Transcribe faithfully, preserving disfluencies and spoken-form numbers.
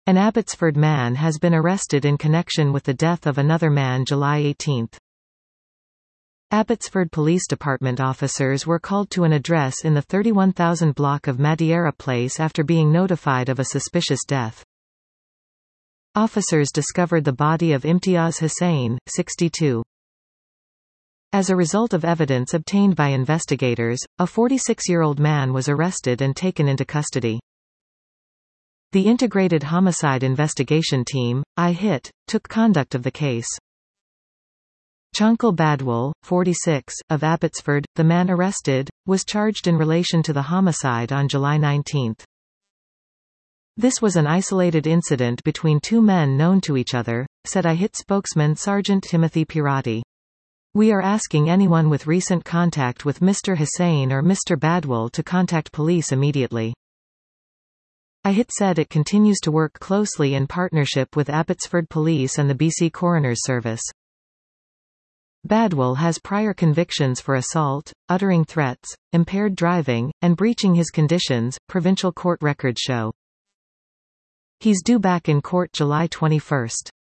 An Abbotsford man has been arrested in connection with the death of another man July eighteenth. Abbotsford Police Department officers were called to an address in the thirty-one thousand block of Madeira Place after being notified of a suspicious death. Officers discovered the body of Imtiaz Hussain, sixty-two. As a result of evidence obtained by investigators, a forty-six-year-old man was arrested and taken into custody. The Integrated Homicide Investigation Team, I H I T, took conduct of the case. Chankal Badwal, forty-six, of Abbotsford, the man arrested, was charged in relation to the homicide on July nineteenth. This was an isolated incident between two men known to each other, said I H I T spokesman Sergeant Timothy Pirati. We are asking anyone with recent contact with Mister Hussain or Mister Badwal to contact police immediately. I H I T said it continues to work closely in partnership with Abbotsford Police and the B C Coroner's Service. Badwal has prior convictions for assault, uttering threats, impaired driving, and breaching his conditions, provincial court records show. He's due back in court July twenty-first.